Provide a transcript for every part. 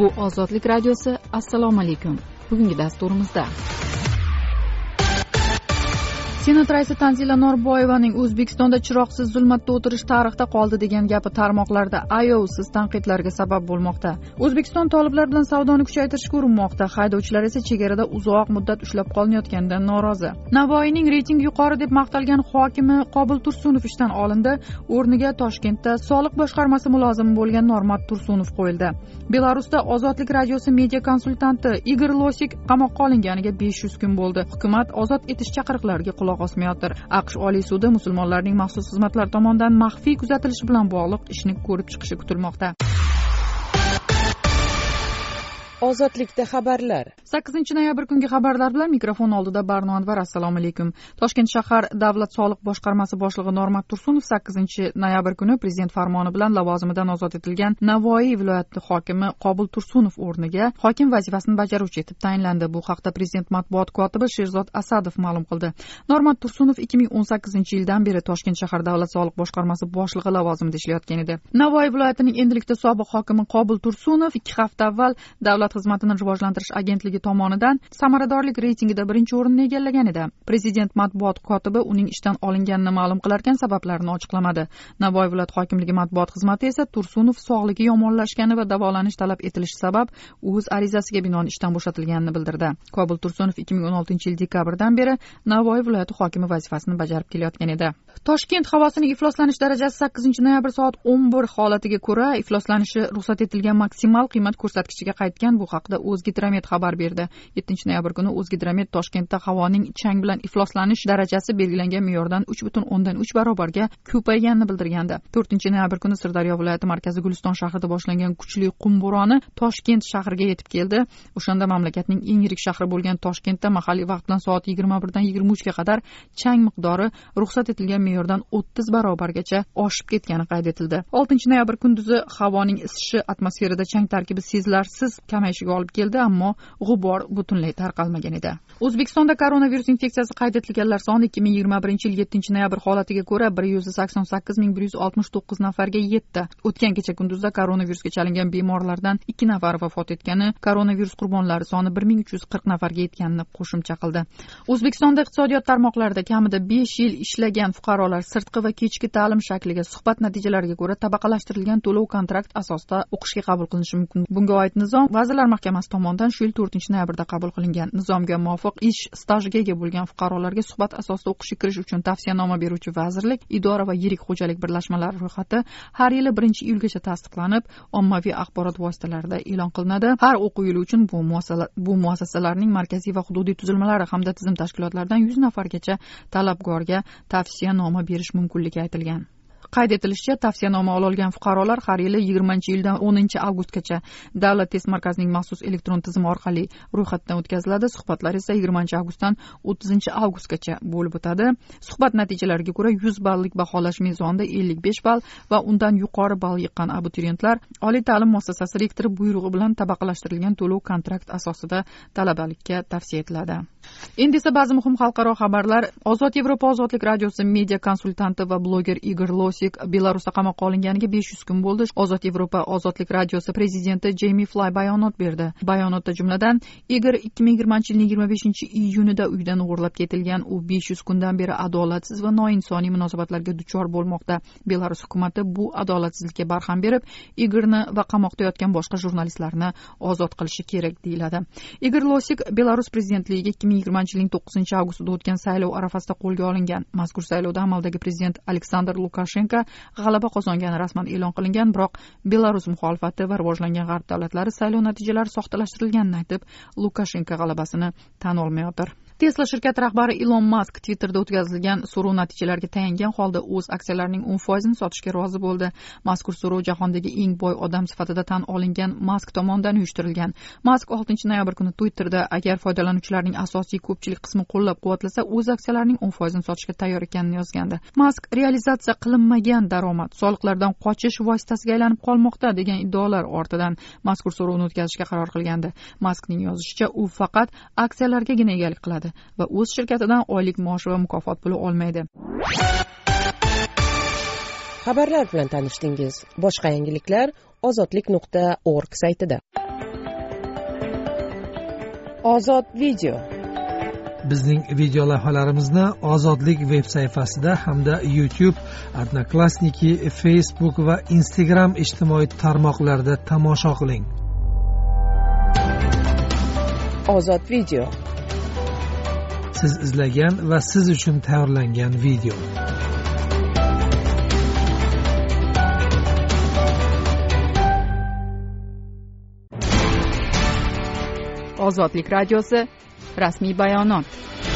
Bu Ozodlik radiosi. Assalomu alaykum. Bugungi dasturimizda Senat raisi Tanzila Norboyevaning O'zbekistonda chiroqsiz zulmatda o'tirish tarixda qoldi degan gapi tarmoqlarda ayovsiz tanqidlarga sabab bo'lmoqda. O'zbekiston toliblar bilan savdoni kuchaytirishga urinmoqda. Haydovchilar esa chegarada uzoq muddat ushlab qolinayotganidan norozi. Navoiyning reyting yuqori deb maqtalgan hokimi Qobul Tursunov ishdan olindi. O'rniga Toshkentda soliq boshqarmasi mulozimi bo'lgan Normat Tursunov qo'yildi. Belarusda Ozodlik radiosi media konsultanti Igor Losik qamoqqa olinganiga 500 kun bo'ldi. Hukumat ozod etish chaqiriqlariga quloq osmayotir. AQSh Oliy sudi musulmonlarning maxsus xizmatlar tomonidan maxfiy kuzatilishi bilan bog'liq ishni ko'rib chiqishi kutilmoqda. Ozodlikda xabarlar. 8-noyabr kungi xabarlar bilan mikrofon oldida Barno Anvar. Assalomu alaykum. Toshkent shahar davlat soliq boshqarmasi boshlig'i Normat Tursunov 8-noyabr kuni prezident farmoni bilan lavozimidan ozod etilgan Navoiy viloyati hokimi Qobul Tursunov o'rniga hokim vazifasini bajaruvchi etib tayinlandi. Bu haqda prezident matbuot kotibi Sherzod Asadov ma'lum qildi. Normat Tursunov 2018-yildan beri Toshkent shahar davlat soliq boshqarmasi boshlig'i lavozimida ishlayotgan edi. Navoiy viloyatining endilikda sobiq hokimi Qobul Tursunov 2 hafta avval davlat xizmatini rivojlantirish agentligi tomonidan samaradorlik reytingida birinchi o'rinni egallagan edi. Prezident matbuot kotibi uning ishdan olinganini ma'lum qilarkan sabablarini ochiqlamadi. Navoiy viloyat hokimligi matbuot xizmati esa Tursunov sog'ligi yomonlashgani va davolanish talab etilishi sabab o'z arizasiga binoan ishdan bo'shatilganini bildirdi. Qobul Tursunov 2016-yil dekabrdan beri Navoiy viloyati hokimi vazifasini bajarib kelayotgan edi. Toshkent havosining ifloslanish darajasi 8-noyabr soat 11 holatiga ko'ra ifloslanishi ruxsat etilgan maksimal qiymat ko'rsatkichiga qaytgan. Bu haqda O'zgidromet xabar berdi. 7-noyabr kuni O'zgidromet Toshkentda havoning chang bilan ifloslanish darajasi belgilangan me'yordan 3.3 barobarga ko'payganini bildirgandi. 4-noyabr kuni Sirdaryo viloyati markazi Guliston shahrida boshlangan kuchli qum bo'roni Toshkent shahriga yetib keldi. O'shanda mamlakatning eng yirik shahri bo'lgan Toshkentda mahalliy vaqt bilan soat 21 dan 23 ga qadar chang miqdori ruxsat etilgan me'yordan 30 barobargacha oshib ketgani qayd etildi. 6-noyabr kunduzi havoning isishi atmosferada chang tarkibi sezilarsiz kamayishiga olib keldi, ammo g'ubor butunlay tarqalmagan edi. O'zbekistonda koronavirus infeksiyasi qayd etilganlar soni 2021-yil 7-noyabr holatiga ko'ra 188.169 nafarga yetdi. O'tgan kecha kunduzda koronavirusga chalingan bemorlardan 2 nafar vafot etgani, koronavirus qurbonlari soni 1340 nafarga yetganini qo'shimcha qildi. O'zbekistonda iqtisodiyot tarmoqlarida kamida 5 yil ishlagan fuqarolar sirtqi va kechki ta'lim shakliga suhbat natijalariga ko'ra tabaqalashtirilgan to'lov kontrakt asosida o'qishga qabul qilinishi mumkin. Bunga oid nizom Vazirlar Mahkamasi tomonidan shu yil 4-noyabrda qabul qilingan. Nizomga muvofiq ish stajiga ega bo'lgan fuqarolarga suhbat asosida o'qishga kirish uchun tavsiyanoma beruvchi vazirlik, idora va yirik xo'jalik birlashmalari ro'yxati har yili 1-iyulgacha tasdiqlanib, ommaviy axborot vositalarida e'lon qilinadi. Har o'quv yili uchun bu muassasalarning markaziy va hududiy tuzilmalari hamda tizim tashkilotlaridan 100 nafargacha talabgorga tavsiyanoma berish mumkinligi aytilgan. Qayd etilishicha, tavsiyanoma olgan fuqarolar har yili 20-yildan 10-avgustgacha Davlat test markazining maxsus elektron tizimi orqali ro'yxatdan o'tkaziladi. Suhbatlar esa 20-avgustdan 30-avgustgacha bo'lib o'tadi. Suhbat natijalariga ko'ra 100 ballik baholash mezonida 55 ball va undan yuqori ball yiqqan abituriyentlar oliy ta'lim muassasasi rektori buyrug'i bilan tabaqalashtirilgan to'lov kontrakt asosida talabalikka tavsiya etiladi. Endi esa ba'zi muhim xalqaro xabarlar. Ozod Yevropa Ozodlik radiosi media konsultanti va bloger Igor Losik Belarusda qamoqqa olinganiga 500 kun bo'ldi. Ozod Yevropa Ozodlik radiosi prezidenti Jamie Fly bayonot berdi. Bayonotda jumladan Igor 2020-yilning 25-iyunida uydan o'g'irlab ketilgan. U 500 kundan beri adolatsiz va noinsoniy munosabatlarga duchor bo'lmoqda. Belarus hukumatı bu adolatsizlikka barham berib, Igorni va qamoqda yotgan boshqa jurnalistlarni ozod qilishi kerak deyiladi. Igor Losik Belarus prezidentligiga 2020-yilning 9-avgustida o'tgan saylov arafasida qo'lga olingan. Mazkur saylovda amaldagi prezident Aleksandr Lukashenko g'alaba qozongani rasman e'lon qilingan, biroq Belarus muxolifati va rivojlangan g'arb davlatlari saylov natijalari soxtalashtirilganini aytib, Lukashenko g'alabasini tan olmayotir. Tesla shirkati rahbari Elon Musk Twitterda o'tkazilgan so'rov natijalariga tayangan holda o'z aksiyalarining 10% sotishga rozi bo'ldi. Mazkur so'rov jahondagi eng boy odam sifatida tan olingan Musk tomonidan uyushtirilgan. Musk 6-noyabr kuni Twitterda agar foydalanuvchilarning asosiy ko'pchilik qismi qo'llab-quvvatlasa, o'z aksiyalarining 10% sotishga tayyor ekanini yozgandi. Musk realizatsiya qilinmagan daromad soliqlardan qochish vositasiga aylanib qolmoqda degan iddaolar ortidan mazkur so'rovni o'tkazishga qaror qilgandi. Muskning yozishicha, u faqat aksiyalargagina egalik qiladi va o'z shirkatidan oylik maosh va mukofot puli olmaydi. Xabarlar bilan tanishdingiz. Boshqa yangiliklar ozodlik.org saytida. Ozod video. Bizning video lavhalarimizni Ozodlik veb sayfasida hamda YouTube, Odnoklassniki, Facebook va Instagram ijtimoiy tarmoqlarida tomosha qiling. Ozod video. Siz izlagan va siz uchun tayyorlangan video. Ozodlik radiosi rasmiy bayonot.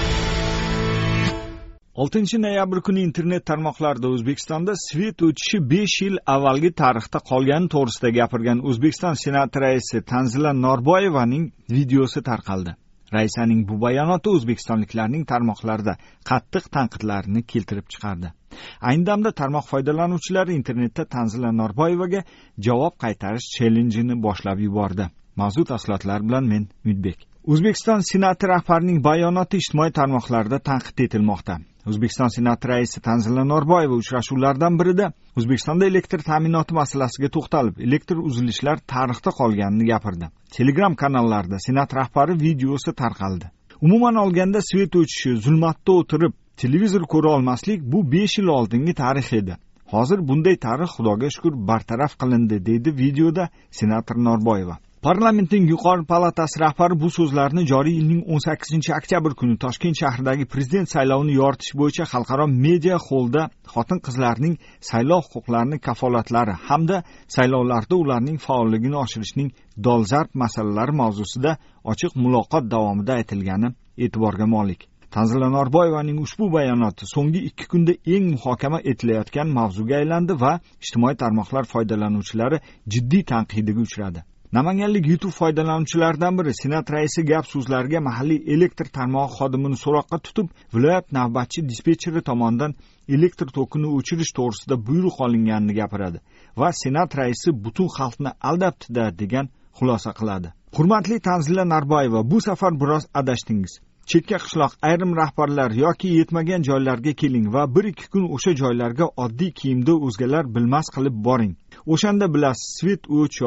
6 noyabr kuni internet tarmoqlarida O'zbekistonda svet o'tishi 5 yil avvalgi tarixda qolgani to'g'risida gapirgan O'zbekiston Senati raisi Tanzila Norboyevaning videosi tarqaldi. Raisaning bu bayonoti o'zbekistonliklarning tarmoqlarda qattiq tanqidlarini keltirib chiqardi. Ayni damda tarmoq foydalanuvchilari internetda Tanzila Norboyevaga javob qaytarish challenge'ini boshlab yubordi. Mavzu tafsilotlar bilan men Mudbek. O'zbekiston Senati rahbarining bayonoti ijtimoiy tarmoqlarda tanqid etilmoqda. O'zbekiston Senati raisi Tanzila Norboyeva uchrashuvlardan birida O'zbekistonda elektr ta'minoti masalasiga to'xtalib, elektr uzilishlar tarixda qolganini gapirdi. Telegram kanallarida Senat rahbari videosi tarqaldi. Umuman olganda svet o'tishi, zulmatda o'tirib televizor ko'ra olmaslik bu 5 yil oldingi tarix edi. Hozir bunday tarix Xudoga shukr bartaraf qilindi, dedi videoda senator Norboyeva. Parlamentning yuqori palatasi rahbari bu so'zlarni joriy yilning 18-oktyabr kuni Toshkent shahridagi prezident saylovini yoritish bo'yicha xalqaro media xollda xotin-qizlarning saylov huquqlarini kafolatlari hamda saylovlarda ularning faolligini oshirishning dolzarb masalalari mavzusida ochiq muloqot davomida aytilgani e'tiborga molik. Tanzila Norboyevaning ushbu bayonoti so'nggi 2 kunda eng muhokama etilayotgan mavzuga aylandi va ijtimoiy tarmoqlar foydalanuvchilari jiddiy tanqidiga uchradi. Namanganlik YouTube foydalanuvchilaridan biri Senat raisi gap so'zlariga mahalliy elektr tarmog'i xodimini so'roqqa tutib, viloyat navbatchi dispetcheri tomonidan elektr tokini o'chirish to'g'risida buyruq olinganini gapiradi va Senat raisi butun xalqni aldabdi-da degan xulosa qiladi. Hurmatli Tanzila Norboyeva, bu safar biroz adashdingiz. Chekka qishloq ayrim rahbarlar yoki yetmagan joylarga keling va 1-2 kun o'sha joylarga oddiy kiyimda o'zgalar bilmas qilib boring. O'shanda bilasiz, svet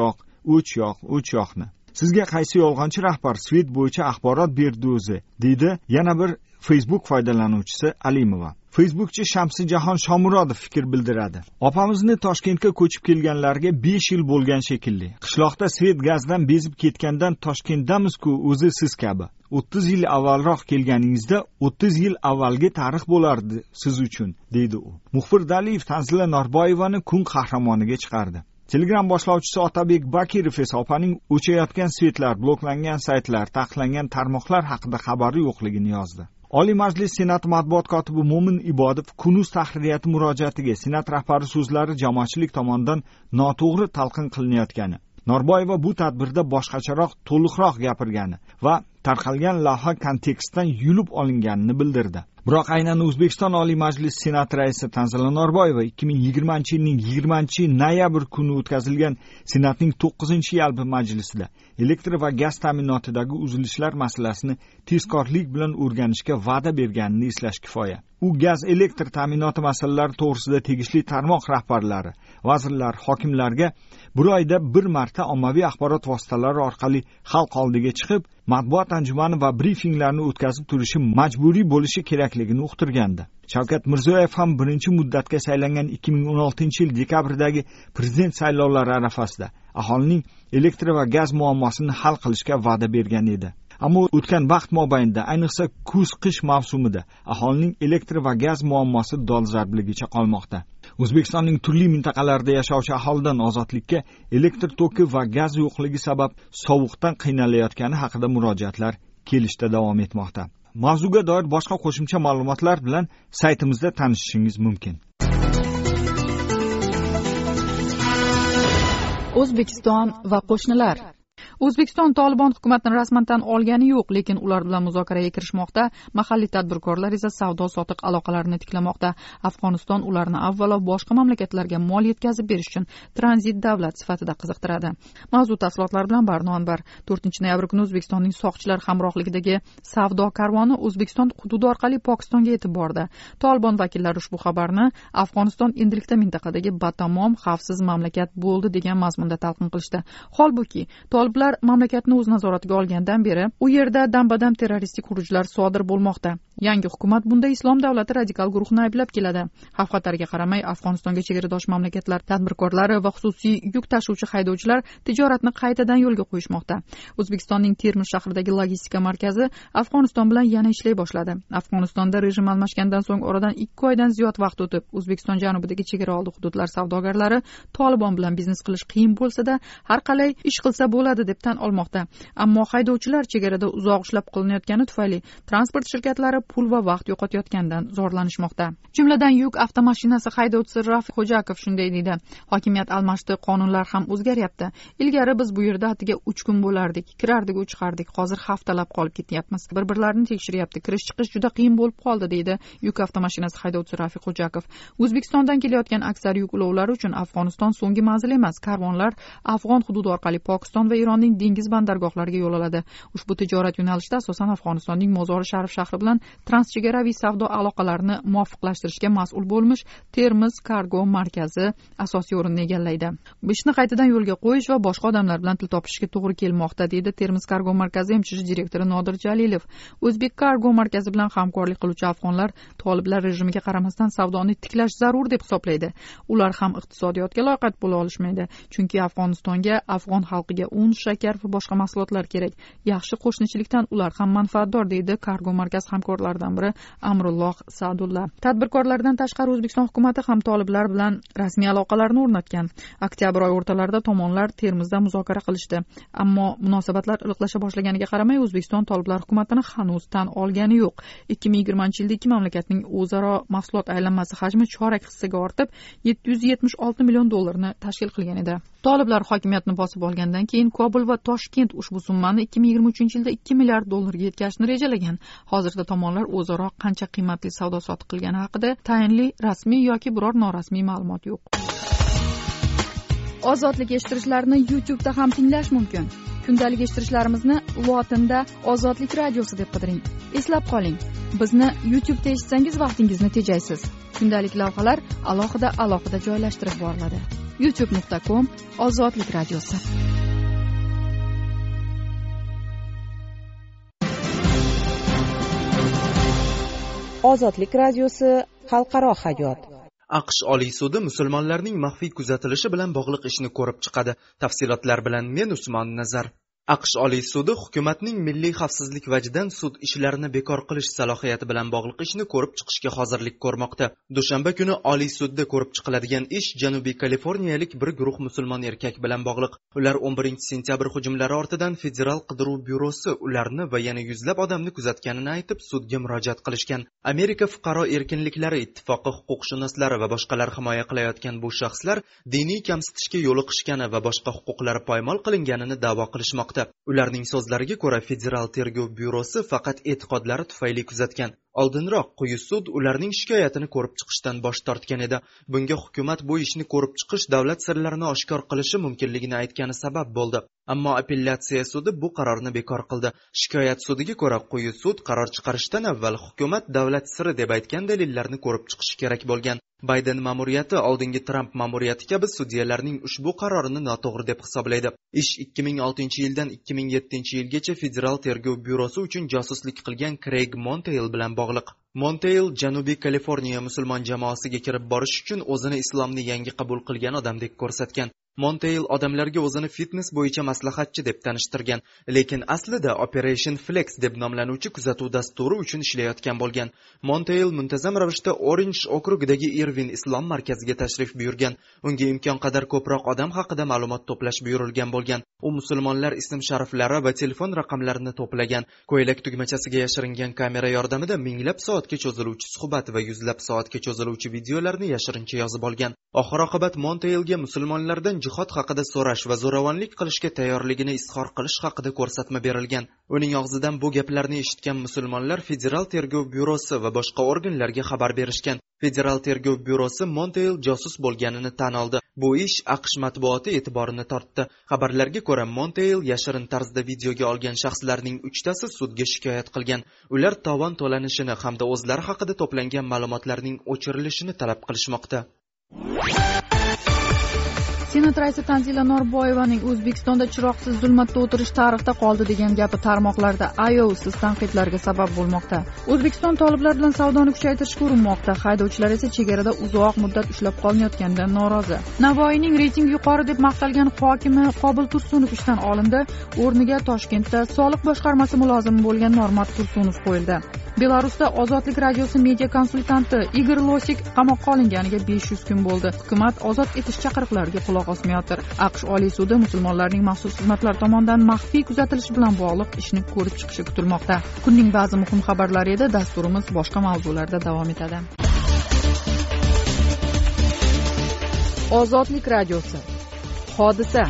o'ch yoqni. Sizga qaysi yolg'onchi rahbar svet bo'yicha axborot berdi o'zi, deydi yana bir Facebook foydalanuvchisi Alimova. Facebookchi Shamsijahon Shomurodov fikr bildiradi. Opamizni Toshkentga ko'chib kelganlarga 5 yil bo'lgan shekilli. Qishloqda svet gazdan bezib ketgandan Toshkentdamiz-ku o'zi siz kabi. 30 yil avvalroq kelganingizda 30 yil avvalgi tarix bo'lardi siz uchun, deydi u. Muxbir Daliyev Tanzila Norboyevani kun qahramoniga chiqardi. Telegram boshlovchisi Otabek Bakirov esa opaning o'chayotgan svetlar, bloklangan saytlar, taqiqlangan tarmoqlar haqida xabari yo'qligini yozdi. Oliy Majlis Senati matbuot kotibi Mo'min Ibodov Kunuz tahririyati murojaatiga Senat rahbari so'zlari jamoatchilik tomonidan noto'g'ri talqin qilinayotgani, Norboyeva bu tadbirda boshqacharoq, to'liqroq gapirgani va tarqalgan lavha kontekstdan yulib olinganini bildirdi. Biroq aynan O'zbekiston Oliy Majlis Senati raisi Tanzila Norboyeva 2020-yilning 20-noyabr kuni o'tkazilgan Senatning 9-yalpi majlisida elektr va gaz ta'minotidagi uzilishlar masalasini tezkorlik bilan o'rganishga va'da berganini eslash kifoya. U gaz elektr ta'minoti masalalari to'g'risida tegishli tarmoq rahbarlari, vazirlar, hokimlarga bir oyda bir marta ommaviy axborot vositalari orqali xalq oldiga chiqib, matbuot anjumani va brifinglarni o'tkazib turishi majburiy bo'lishi kerakligini uqtirgandi. Shavkat Mirziyoyev ham birinchi muddatga saylangan 2016-yil dekabrdagi prezident saylovlari arafasida aholining elektr va gaz muammosini hal qilishga va'da bergan edi. Ammo o'tgan vaqt mobaynida, ayniqsa kuz-qish mavsumida aholining elektr va gaz muammosi dolzarbligicha qolmoqda. O'zbekistonning turli mintaqalarida yashovchi aholidan ozodlikka elektr toki va gaz yo'qligi sabab sovuqdan qiynalayotgani haqida murojaatlar kelishda davom etmoqda. Mavzuga doir boshqa qo'shimcha ma'lumotlar bilan saytimizda tanishishingiz mumkin. O'zbekiston va qo'shnilar. O'zbekiston Tolibon hukumatini rasman tan olgani yo'q, lekin ular bilan muzokaraga kirishmoqda. Mahalliy tadbirkorlar esa savdo-sotiq aloqalarini tiklamoqda. Afg'oniston ularni avvalo boshqa mamlakatlarga mol yetkazib berish uchun tranzit davlat sifatida qiziqtiradi. Mavzu tafsilotlari bilan Barnoanbar 4-noyabr kuni O'zbekistonning soqchilar hamrohligidagi savdo karvoni O'zbekiston hududi orqali Pokistonga yetib bordi. Tolibon vakillari ushbu xabarni Afg'oniston endilikda mintaqadagi batamom xavfsiz mamlakat bo'ldi degan mazmunda talqin qilishdi. Holbuki Toliblar Toliblar mamlakatni o'z nazoratiga olgandan beri u yerda dam-badam terroristik xurujlar sodir bo'lmoqda. Yangi hukumat bunda Islom davlati radikal guruhini ayblab keladi. Xavf-xatarga qaramay Afg'onistonga chegaradosh mamlakatlar tadbirkorlari va xususiy yuk tashuvchi haydovchilar tijoratni qaytadan yo'lga qo'yishmoqda. O'zbekistonning Termiz shahridagi logistika markazi Afg'oniston bilan yana ishlay boshladi. Afg'onistonda rejim almashgandan so'ng oradan 2 oydan ziyod vaqt o'tib, O'zbekiston janubidagi chegara oldi hududlar savdogarlari Tolibon bilan biznes qilish qiyin bo'lsa-da, har qalay ish qilsa bo'ladi deb tan olmoqda. Ammo haydovchilar chegarada uzoq ishlab qolinayotgani tufayli transport shirkatlari pul va vaqt yo'qotayotgandan zorlanishmoqda. Jumladan yuk avtomashinasi haydovchisi Rafiq Xo'jakov shunday deydi: hokimiyat almashdi, qonunlar ham o'zgaryapti. Ilgari biz bu yerda haftaga 3 kun bo'lardik, kirardik, chiqardik. Hozir haftalab qolib ketyapmiz. Bir-birlarini tekshiryapti. Kirish-chiqish juda qiyin bo'lib qoldi, deydi yuk avtomashinasi haydovchisi Rafiq Xo'jakov. O'zbekistondan kelayotgan aksar yuk ulovlari uchun Afg'oniston so'nggi manzil emas. Karvonlar Afg'on hududi orqali Pokiston va Eronning dengiz bandargohlariga yo'l oladi. Ushbu tijorat yo'nalishida asosan Afg'onistonning Mozori Sharif shahri bilan transchegaraviy savdo aloqalarini muvofiqlashtirishga mas'ul bo'lmish Termiz kargo markazi asosiy o'rinni egallaydi. Ishni qaytadan yo'lga qo'yish va boshqa odamlar bilan til topishga to'g'ri kelmoqda, deydi Termiz kargo markazi MCH direktori Nodir Jalilov. O'zbek kargo markazi bilan hamkorlik qiluvchi afg'onlar Toliblar rejimiga qaramasdan savdoni tiklash zarur deb hisoblaydi. Ular ham iqtisodiyotga loqayd bo'la olishmaydi, chunki Afg'onistonga, afg'on xalqiga un, shakar va boshqa mahsulotlar kerak. Yaxshi qo'shnichilikdan ular ham manfaatdor, deydi kargo markaz hamkorlaridan biri Amrulloh Sa'dulla. Tadbirkorlardan tashqari O'zbekiston hukumatı ham Toliblar bilan rasmiy aloqalarni o'rnatgan. Oktyabr oyi o'rtalarida tomonlar Termizda muzokara qilishdi. Ammo munosabatlar iliqlasha boshlaganiga qaramay O'zbekiston Toliblar hukumatini hanuz tan olgani yo'q. 2020-yilda ikki mamlakatning o'zaro mahsulot aylanmasi hajmi chorak hissaga ortib, $776 million tashkil qilgan edi. Toliblar hokimiyatni bosib olgandan keyin Kobul va Toshkent ushbu summani 2023-yilda $2 milliard yetkazishni rejalagan. Hozirda tomonlar o'zaro qancha qiymatli savdo-sotiq qilgani haqida tayinli rasmiy yoki biror norasmiy ma'lumot yo'q. Ozodlik eshittirishlarni YouTube'da ham tinglash mumkin. Kundalik eshittirishlarimizni lotinda Ozodlik radiosi deb qidiring. Eslab qoling, bizni YouTube'da eshitsangiz vaqtingizni tejaysiz. Kundalik lavhalar alohida joylashtirib boriladi. youtube.com Ozodlik radiosi. Ozodlik radiosi xalqaro hayot. AQSh Oliy sudi musulmonlarning maxfiy kuzatilishi bilan bog'liq ishni ko'rib chiqadi. Tafsilotlar bilan men Usmon Nazar. AQSh Oliy sudi hukumatning milliy xavfsizlik vajidan sud ishlarini bekor qilish salohiyati bilan bog'liq ishni ko'rib chiqishga hozirlik ko'rmoqda. Dushanba kuni Oliy sudda ko'rib chiqiladigan ish Janubiy Kaliforniyalik bir guruh musulmon erkak bilan bog'liq. Ular 11-sentyabr hujumlari ortidan Federal qidiruv byurosi ularni va yana yuzlab odamni kuzatganini aytib sudga murojaat qilishgan. Amerika fuqaro erkinliklari ittifoqi huquqshunoslari va boshqalar himoya qilayotgan bu shaxslar diniy kamsitishga yo'liqishgani va boshqa huquqlari poymol qilinganini da'vo qilishmoqda. Ularning so'zlariga ko'ra Federal tergov byurosi faqat e'tiqodlari tufayli kuzatgan. Oldinroq quyi sud ularning shikoyatini ko'rib chiqishdan bosh tortgan edi. Bunga hukumat bu ishni ko'rib chiqish davlat sirlarini oshkor qilishi mumkinligini aytgani sabab bo'ldi. Ammo apellyatsiya sudi bu qarorni bekor qildi. Shikoyat sudiga ko'ra quyi sud qaror chiqarishdan avval hukumat davlat siri deb aytgan dalillarni ko'rib chiqishi kerak bo'lgan. Bayden ma'muriyati oldingi Trump ma'muriyati kabi sudyalarning ushbu qarorini noto'g'ri deb hisoblaydi. Ish 2006-yildan 2007-yilgacha Federal tergov byurosi uchun josuslik qilgan Craig Monteil bilan bog'liq. Monteil Janubiy Kaliforniya musulmon jamoasiga kirib borish uchun o'zini islomni yangi qabul qilgan odamdek ko'rsatgan. Monteil odamlarga o'zini fitness bo'yicha maslahatchi deb tanishtirgan, lekin aslida Operation Flex deb nomlanuvchi kuzatuv dasturi uchun ishlayotgan bo'lgan. Monteil muntazam ravishda Orange okrugidagi Irvin islom markaziga tashrif buyurgan. Unga imkon qadar ko'proq odam haqida ma'lumot to'plash buyurilgan bo'lgan. U musulmonlar ism-shariflari va telefon raqamlarini to'plagan. Ko'ylak tugmachasiga yashiringan kamera yordamida minglab soatga cho'ziluvchi suhbat va yuzlab soatga cho'ziluvchi videolarni yashirincha yozib olgan. Oxir-oqibat Monteilga musulmonlardan jihod haqida so'rash va zo'ravonlik qilishga tayyorligini izhor qilish haqida ko'rsatma berilgan. Uning og'zidan bu gaplarni eshitgan musulmonlar Federal tergov byurosi va boshqa organlarga xabar berishgan. Federal tergov byurosi Monteil josus bo'lganini tan oldi. Bu ish AQSh matbuoti e'tiborini tortdi. Xabarlarga ko'ra, Monteil yashirin tarzda videoga olgan shaxslarning 3tasi sudga shikoyat qilgan. Ular tovon to'lanishini hamda o'zlari haqida to'plangan ma'lumotlarning o'chirilishini talab qilishmoqda. Senat raisi Tanzila Norboyevaning O'zbekistonda chiroqsiz zulmatda o'tirish tarixda qoldi degan gapi tarmoqlarda ayovsiz tanqidlarga sabab bo'lmoqda. O'zbekiston toliblar bilan savdoni kuchaytirishga urinmoqda. Haydovchilar esa chegarada uzoq muddat ushlab qolinayotganidan norozi. Navoiyning reytingi yuqori deb maqtalgan hokimi Qobil Tursunov ishdan olindi. O'rniga Toshkentda soliq boshqarmasi mulozimi bo'lgan Normat Tursunov qo'yildi. Belarusda Ozodlik radiosi media konsultanti Igor Losik qamoqqa olinganiga 500 kun bo'ldi. Hukumat ozod etish chaqiriqlariga quloq osmayotir. AQSh Oliy sudi musulmonlarning maxsus xizmatlar tomonidan maxfiy kuzatilishi bilan bog'liq ishni ko'rib chiqishi kutilmoqda. Kunning ba'zi muhim xabarlari edi. Dasturimiz boshqa mavzularda davom etadi. Ozodlik radiosi. Hodisa.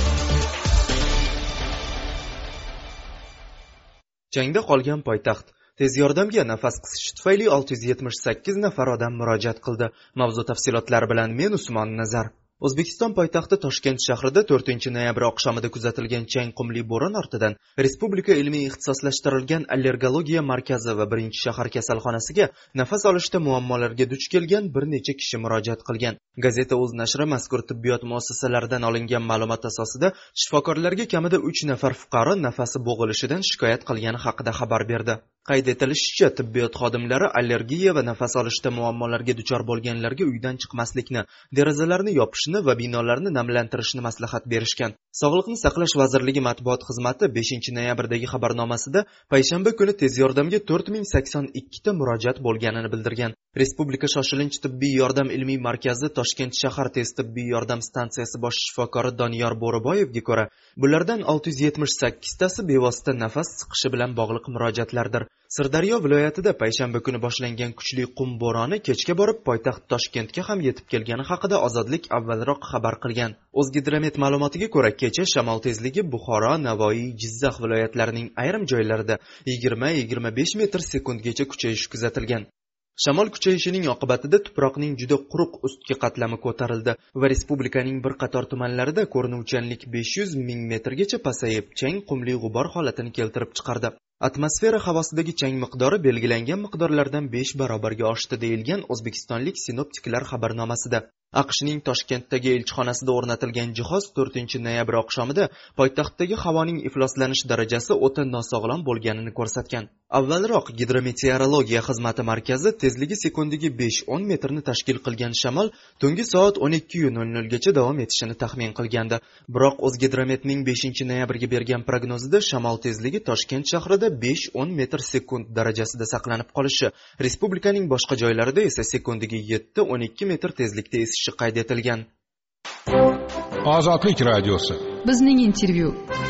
Jangda qolgan poytaxt. Tez yordamga nafas qisishi tufayli 678 nafar odam murojaat qildi. Mavzu tafsilotlari bilan men Usmon Nazar. O'zbekiston poytaxti Toshkent shahrida 4-noyabr oqshomida kuzatilgan chang qumli bo'ron ortidan Respublika ilmiy ixtisoslashtirilgan allergologiya markazi va 1-shahar kasalxonasiga nafas olishda muammolarga duch kelgan bir necha kishi murojaat qilgan. Gazeta o'z nashri mazkur tibbiyot muassasalaridan olingan ma'lumot asosida shifokorlarga kamida 3 nafar fuqaro nafasi bo'g'ilishidan shikoyat qilgani haqida xabar berdi. Qayd etilishicha, tibbiyot xodimlari allergiya va nafas olishda muammolarga duchor bo'lganlarga uydan chiqmaslikni, derazalarni yopishni va binolarni namlantirishni maslahat berishgan. Sog'liqni saqlash vazirligi matbuot xizmati 5-noyabrdagi xabarnomasida payshanba kuni tez yordamga 4082 ta murojaat bo'lganini bildirgan. Respublika shoshilinch tibbiy yordam ilmiy markazi Toshkent shahar tez tibbiy yordam stansiyasi bosh shifokori Doniyor Bo'riboyevga ko'ra, bulardan 678 tasi bevosita nafas siqishi bilan bog'liq murojaatlardir. Sirdaryo viloyatida payshanba kuni boshlangan kuchli qum bo'roni kechga borib poytaxt Toshkentga ham yetib kelgani haqida Ozodlik avvalroq xabar qilgan. O'zgidromet ma'lumotiga ko'ra, kecha shamol tezligi Buxoro, Navoiy, Jizzax viloyatlarining ayrim joylarida 20-25 metr sekundgacha kuchayishi kuzatilgan. Shamol kuchayishining oqibatida tuproqning juda quruq ustki qatlami ko'tarildi va respublikaning bir qator tumanlarida ko'rinuvchanlik 500 ming metrgacha pasayib, chang qumli g'ubor holatini keltirib chiqardi. Atmosfera havosidagi chang miqdori belgilangan miqdorlardan 5 barobarga oshdi deyilgan o'zbekistonlik sinoptiklar xabarnomasida. AQShning Toshkentdagi elchixonasida o'rnatilgan jihoz 4-noyabr oqshomida poytaxtdagi havoning ifloslanish darajasi o'ta nosog'lom bo'lganini ko'rsatgan. Avvalroq gidrometeorologiya xizmati markazi tezligi sekundiga 5-10 metrni tashkil qilgan shamol tungi soat 12:00 gacha davom etishini taxmin qilgandi. Biroq O'zgidrometning 5-noyabrga bergan prognozida shamol tezligi Toshkent shahrida 5-10 metr sekund darajasida saqlanib qolishi, respublikaning boshqa joylarida esa sekundiga 7-12 metr tezlikda esishi qayd etilgan. Ozodlik radiosi. Bizning intervyu.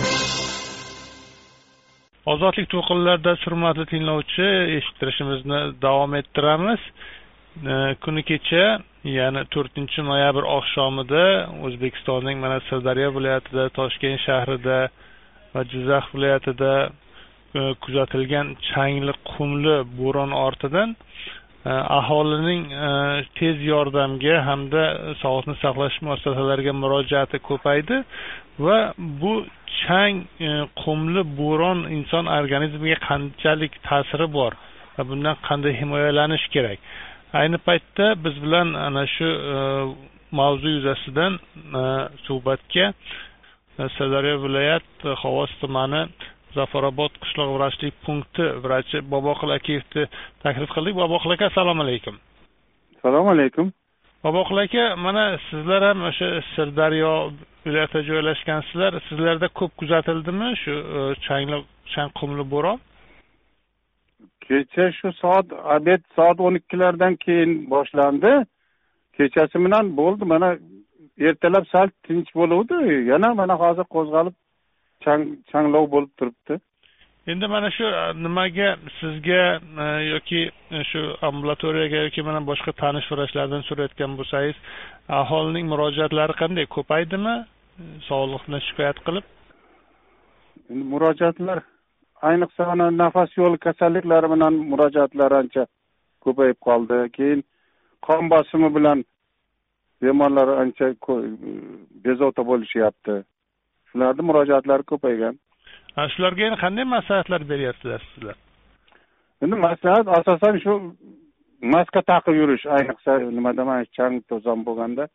Ozodlik to'lqinlarida hurmatli tinglovchi, eshittirishimizni davom ettiramiz. Kuni kecha, ya'ni 4-noyabr oqshomida O'zbekistonning mana Sirdaryo viloyatida, Toshkent shahrida va Jizzax viloyatida kuzatilgan changli qumli bo'ron ortidan aholining tez yordamga hamda sog'liqni saqlash muassasalariga murojaati ko'paydi va bu chang qumli bo'ron inson organizmiga qanchalik ta'siri bor va bundan qanday himoyalanish kerak. Ayni paytda biz bilan ana shu mavzu yuzasidan suhbatga Sirdaryo viloyat Xovos tumani Zafarobod qishloq vrachlik punkti vrachi Boboqul akayevni taklif qildik. Boboqul aka, assalomu alaykum. Assalomu alaykum. Boboqul aka, mana sizlar ham o'sha Sirdaryo viloyatida joylashgansizlar. Sizlarda ko'p kuzatildimi shu chang qumli bo'ron? Kecha shu soat 12lardan keyin boshlandi. Kechasi bilan bo'ldi. Mana ertalab sal tinch bo'luvdi. Yana mana hozir qo'zg'alib changlov bo'lib turibdi. Endi mana shu nimaga sizga yoki shu ambulatoriyaga yoki mana boshqa tanish vrachlardan so'rayotgan bo'lsangiz, aholining murojaatlari qanday, ko'paydimi? Sog'liqni shikoyat qilib? Endi murojaatlar ayniqsa nafas yo'li kasalliklari bilan murojaatlar ancha ko'payib qoldi. Keyin qon bosimi bilan bemorlar ancha bezovta bo'lishyapti. Shularning murojaatlari ko'paygan. Shularga endi qanday maslahatlar beryapsizlar sizlar? Endi maslahat asosan shu maska taqib yurish, ayniqsa nimada mana chang to'zon bo'lganda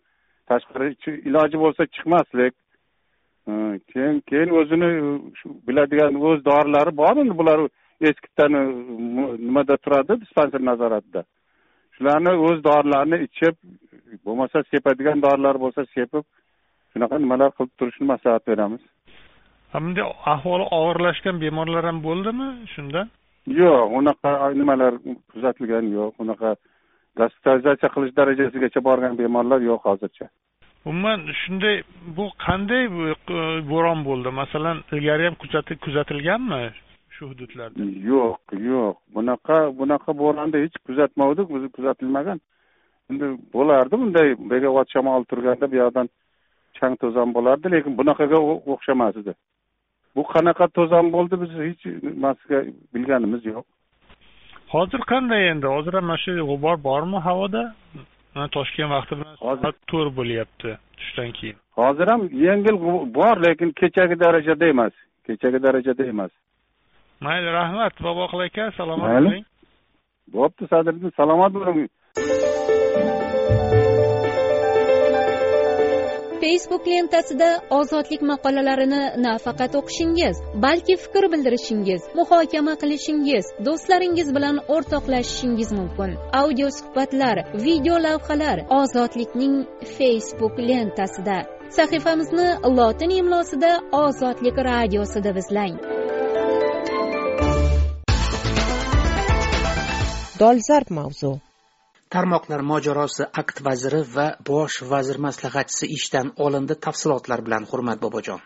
tashqari iloji bo'lsa chiqmaslik. Keyin o'zini biladigan o'z dorilari bor endi bular eskidan nimada turadi dispanser nazoratida. Shularni o'z dorilarini ichib, bo'lmasa sepadigan dorilar bo'lsa sepib, shunaqa nimalar qilib turishni maslahat beramiz. Hamda ahvoli og'irlashgan bemorlar ham bo'ldimi shunda? Yo'q, unaqa nimalar kuzatilgan yo'q. Unaqa gospitalizatsiya qilish darajasigacha borgan bemorlar yo'q hozircha. Umuman shunday bu qanday bo'ron bo'ldi? Masalan, ilgari ham kuzatilganmi shu hududlarda? Yo'q. Bunaqa bo'ronda hech kuzatmovdik, biz kuzatilmagan. Endi bo'lardi bunday megavat shamol turganda bu yoqdan chang to'zon bo'lardi, lekin bunaqaga o'xshamas edi. Bu qanaqa to'zon bo'ldi biz hech nimasiga bilganimiz yo'q. Hozir qanday endi? Hozir ham mana shu g'ubor bormi havoda? Mana Toshkent vaqti bilan soat 4 bo'lyapti tushdan keyin. Hozir ham yengil bor, lekin kechagi darajada emas. Mayli, rahmat Boboqul aka, salomat bo'ling. Bo'pti, Sadriddin, salomat bo'ling. Facebook lentasida ozodlik maqolalarini nafaqat o'qishingiz, balki fikr bildirishingiz, muhokama qilishingiz, do'stlaringiz bilan o'rtoqlashishingiz mumkin. Audio suhbatlar, video lavhalar Ozodlikning Facebook lentasida. Sahifamizni lotin imlosida Ozodlik radiosi deb izlang. Dolzarb mavzu. Tarmoqlar mojarosi akt vaziri va bosh vazir maslahatchisi ishdan olindi. Tafsilotlar bilan Hurmat Bobojon.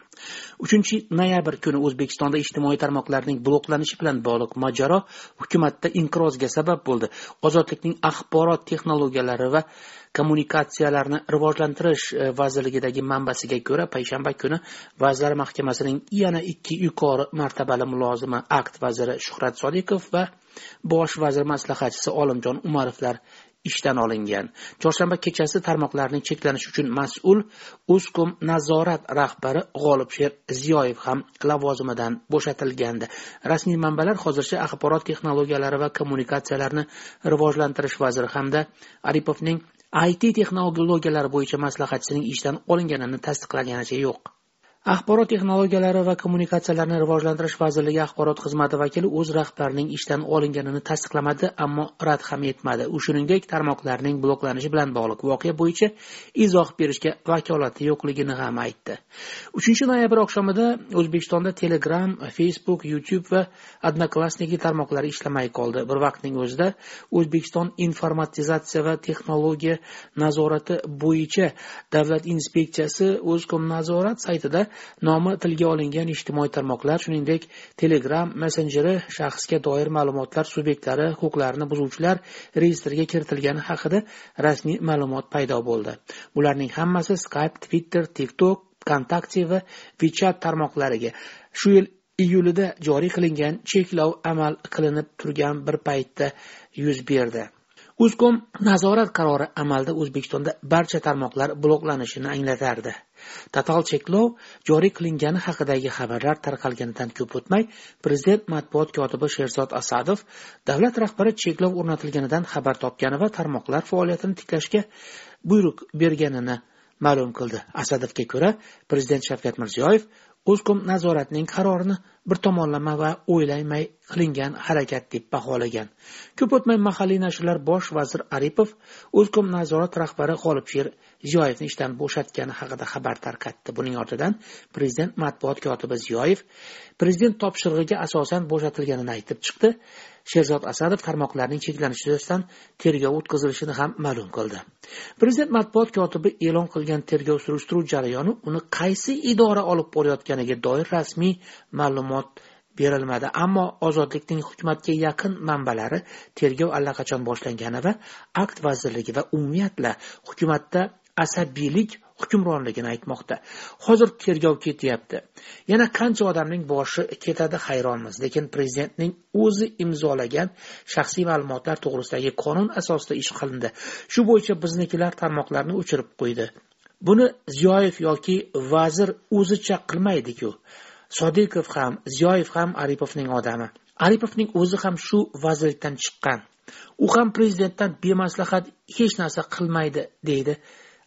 3-noyabr kuni O'zbekistonda ijtimoiy tarmoqlarning bloklanishi bilan bog'liq mojaro hukumatda inqirozga sabab bo'ldi. Ozodlikning axborot texnologiyalari va kommunikatsiyalarni rivojlantirish vazirligidagi manbasiga ko'ra, payshanba kuni Vazirlar Mahkamasining yana 2 yuqori martabali mulozimi akt vaziri Shuhrat Sodiqov va bosh vazir maslahatchisi Olimjon Umarovlar ishdan olingan. Chorshanba kechasi tarmoqlarning cheklanishi uchun mas'ul Uzcom nazorat rahbari G'olibsher Ziyoyev ham lavozimidan bo'shatilgandi. Rasmiy manbalar hozircha axborot texnologiyalari va kommunikatsiyalarni rivojlantirish vaziri hamda Aripovning IT texnologiyalari bo'yicha maslahatchisining ishdan olinganini tasdiqlaganicha yo'q. Axborot texnologiyalari va kommunikatsiyalarni rivojlantirish vazirligi axborot xizmati vakili o'z rahbarining ishdan olinganini tasdiqlamadi, ammo rad ham etmadi. U shuningdek tarmoqlarning bloklanishi bilan bog'liq voqea bo'yicha izoh berishga vakolati yo'qligini ham aytdi. 3-noyabr oqshomida O'zbekistonda Telegram, Facebook, YouTube va Odnoklassniki tarmoqlari ishlamay qoldi. Bir vaqtning o'zida O'zbekiston informatizatsiya va texnologiya nazorati bo'yicha davlat inspeksiyasi Uzcom nazorat saytida nomi tilga olingan ijtimoiy tarmoqlar, shuningdek Telegram messenjeri shaxsga doir ma'lumotlar subyektlari huquqlarini buzuvchilar reyestriga kiritilgani haqida rasmiy ma'lumot paydo bo'ldi. Bularning hammasi Skype, Twitter, TikTok, Kontakte va WeChat tarmoqlariga shu yil iyulida joriy qilingan cheklov amal qilinib turgan bir paytda yuz berdi. Uzcom nazorat qarori amalda O'zbekistonda barcha tarmoqlar bloklanishini anglatardi. Total cheklov joriy qilingani haqidagi xabarlar tarqalganidan ko'p o'tmay, Prezident matbuot kotibi Sherzod Asadov davlat rahbari cheklov o'rnatilganidan xabar topgani va tarmoqlar faoliyatini tiklashga buyruq berganini ma'lum qildi. Asadovga ko'ra, Prezident Shavkat Mirziyoyev Uzcom nazoratining qarorini bir tomonlama va o'ylamay qilingan harakat deb baholagan. Ko'p o'tmay mahalliy nashrlar bosh vazir Aripov Uzcom nazorat rahbari G'olibsher Ziyoyevni ishdan bo'shatgani haqida xabar tarqatdi. Buning ortidan Prezident matbuot kotibi Ziyoyev prezident topshirig'iga asosan bo'shatilganini aytib chiqdi. Sherzod Asadov tarmoqlarning cheklanishi yuzasidan tergov o'tkazilishini ham ma'lum qildi. Prezident matbuot kotibi e'lon qilgan tergov surishtiruv jarayoni uni qaysi idora olib borayotganiga doir rasmiy ma'lumot berilmadi, ammo Ozodlikning hukumatga yaqin manbalari tergov allaqachon boshlangani va akt vazirligi va umumiyatla hukumatda asabiylik hukmronligini aytmoqda. Hozir tergov ketyapti. Yana qancha odamning boshi ketadi hayronmiz, lekin prezidentning o'zi imzolagan shaxsiy ma'lumotlar to'g'risidagi qonun asosida ish qilindi. Shu bo'yicha biznikilar tarmoqlarni o'chirib qo'ydi. Buni Ziyoyev yoki vazir o'zicha qilmaydi-ku. Sodiqov ham, Ziyoyev ham Aripovning odami. Aripovning o'zi ham shu vazirlikdan chiqqan. U ham prezidentdan bemaslahat hech narsa qilmaydi deydi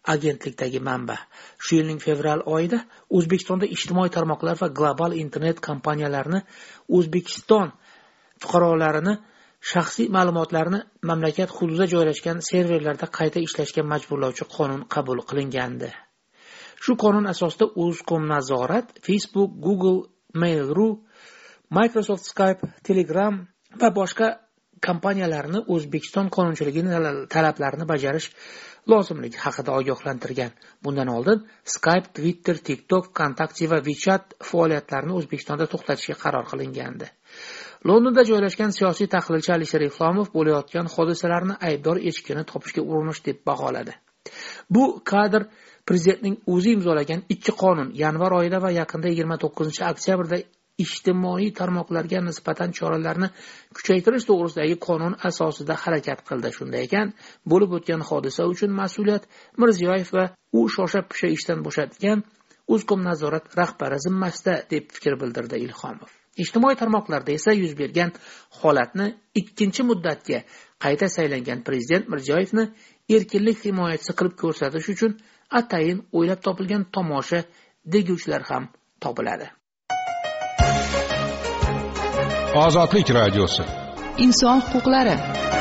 agentlikdagi manba. Shu yilning fevral oyida O'zbekistonda ijtimoiy tarmoqlar va global internet kompaniyalarini O'zbekiston fuqarolarini shaxsiy ma'lumotlarni mamlakat hududida joylashgan serverlarda qayta ishlashga majburlovchi qonun qabul qilingandi. Shu qonun asosida O'zkomnazorat, Facebook, Google, Mail.ru, Microsoft Skype, Telegram va boshqa kompaniyalarni O'zbekiston qonunchiligining talablarini bajarish lozimligi haqida ogohlantirgan. Bundan oldin Skype, Twitter, TikTok, Vkontakte va WeChat faoliyatlarini O'zbekistonda to'xtatishga qaror qilingandi. Londonda joylashgan siyosiy tahlilchi Alisher Islomov bo'layotgan hodisalarni aybdor echkini topishga urinish deb baholadi. Bu kadr prezidentning o'zi imzolagan ikki qonun yanvar oyida va yaqinda 29-oktyabrda ijtimoiy tarmoqlarga nisbatan choralarni kuchaytirish to'g'risidagi qonun asosida harakat qildi. Shunday ekan, bo'lib o'tgan hodisa uchun mas'uliyat Mirziyoyev va u shosha-pisha ishdan bo'shatilgan O'zkomnazorat rahbari zimmasida deb fikr bildirdi Ilhomov. Ijtimoiy tarmoqlarda esa yuz bergan holatni ikkinchi muddatga qayta saylangan prezident Mirziyoyevni erkinlik himoyachisi qilib ko'rsatish uchun atayin o'ylab topilgan tomosha deguvchilar ham topiladi. Ozodlik radiosi. Inson huquqlari.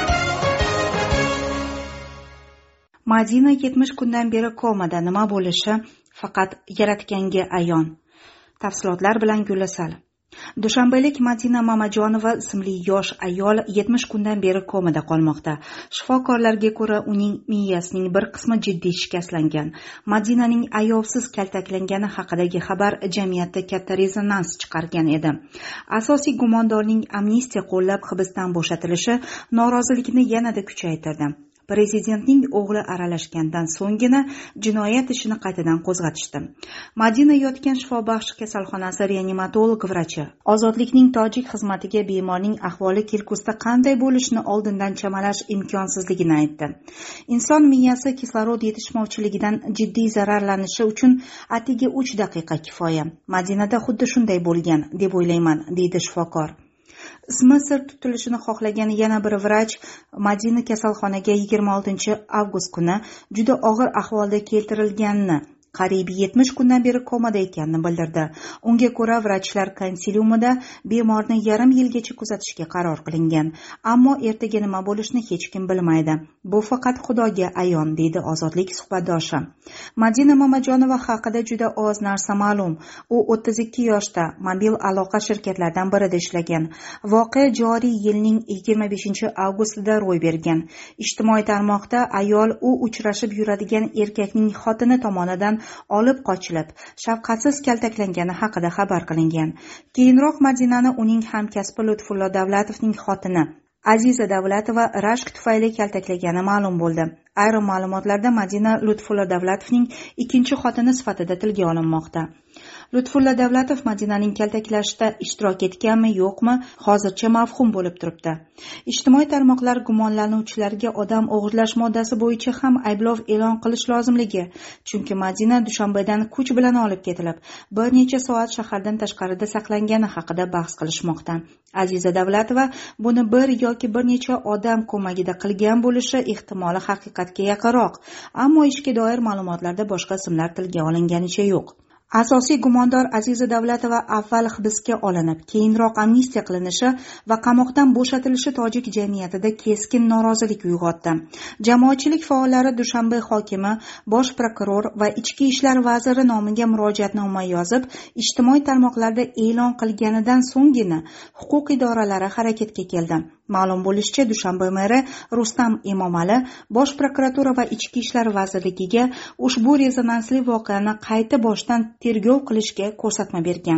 Madina 70 kundan beri komada. Nima bo'lishi faqat Yaratganga ayon. Tafsilotlar bilan Gulasal. Dushanbalik Madina Mamajonova ismli yosh ayol 70 kundan beri komada qolmoqda. Shifokorlarga ko'ra, uning miyasining bir qismi jiddiy shikastlangan. Madinaning ayovsiz kaltaklangani haqidagi xabar jamiyatda katta rezonans chiqargan edi. Asosiy gumondorning amnistiya qo'llab hibsdan bo'shatilishi norozilikni yanada kuchaytirdi. Prezidentning o'g'li aralashgandan so'nggina jinoyat ishini qaytadan qo'zg'atishdi. Madina yotgan shifobaxsh kasalxonasi reanimatolog vrachi Ozodlikning tojik xizmatiga bemorning ahvoli kelgusida qanday bo'lishini oldindan chamalash imkonsizligini aytdi. Inson miyasi kislorod yetishmovchiligidan jiddiy zararlanishi uchun atigi 3 daqiqa kifoya. Madinada xuddi shunday bo'lgan deb o'ylayman, deydi shifokor. Ismi sir tutilishini xohlagan yana bir vrach Madina kasalxonaga 26-avgust kuni juda og'ir ahvolda keltirilganini, qariyb 70 kundan beri komada ekanini bildirdi. Unga ko'ra, vrachlar konsiliumida bemorni yarim yilgacha kuzatishga qaror qilingan. Ammo ertaga nima bo'lishini hech kim bilmaydi. Bu faqat Xudoga ayon, deydi Ozodlik suhbatdoshi. Madina Mamajonova haqida juda oz narsa ma'lum. U 32 yoshda mobil aloqa shirkatlaridan birida ishlagan. Voqea joriy yilning 25-avgustida ro'y bergan. Ijtimoiy tarmoqda ayol u uchrashib yuradigan erkakning xotini tomonidan olib qochilib, shafqatsiz kaltaklangani haqida xabar qilingan. Keyinroq Madinani uning hamkasbi Lutfullo Davlatovning xotini Aziza Davlatova rashk tufayli kaltaklagani ma'lum bo'ldi. Ayrim ma'lumotlarda Madina Lutfullo Davlatovning ikkinchi xotini sifatida tilga olinmoqda. Lutfullo Davlatov Madinaning kaltaklashda ishtirok etganmi, yo'qmi, hozircha mavhum bo'lib turibdi. Ijtimoiy tarmoqlar gumonlanuvchilarga odam o'g'irlash moddasi bo'yicha ham ayblov e'lon qilish lozimligi, chunki Madina Dushanbadan kuch bilan olib ketilib, bir necha soat shahardan tashqarida saqlangani haqida bahs qilishmoqda. Aziza Davlatova buni bir yoki bir necha odam ko'magida qilgan bo'lishi ehtimoli haqiqatga yaqinroq, ammo ishga doir ma'lumotlarda boshqa ismlar tilga olinganicha yo'q. Asosiy gumondor Aziza Davlatova avval hibsga olinib, keyinroq amnistiya qilinishi va qamoqdan bo'shatilishi tojik jamiyatida keskin norozilik uyg'otdi. Jamoatchilik faollari Dushanbe hokimi, bosh prokuror va ichki ishlar vaziri nomiga murojaatnoma yozib, ijtimoiy tarmoqlarda e'lon qilganidan so'nggina huquq idoralari harakatga keldi. Ma'lum bo'lishicha, Dushanbe meri Rustam Emomali bosh prokuratura va ichki ishlar vazirligiga ushbu rezonansli voqeani qayta boshdan tergov qilishga ko'rsatma bergan.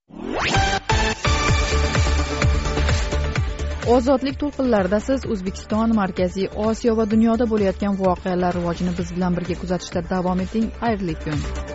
Ozodlik to'lqinlarida siz O'zbekiston, Markaziy Osiyo va dunyoda bo'layotgan voqealar rivojini biz bilan birga kuzatishda davom eting. Xayrli kun.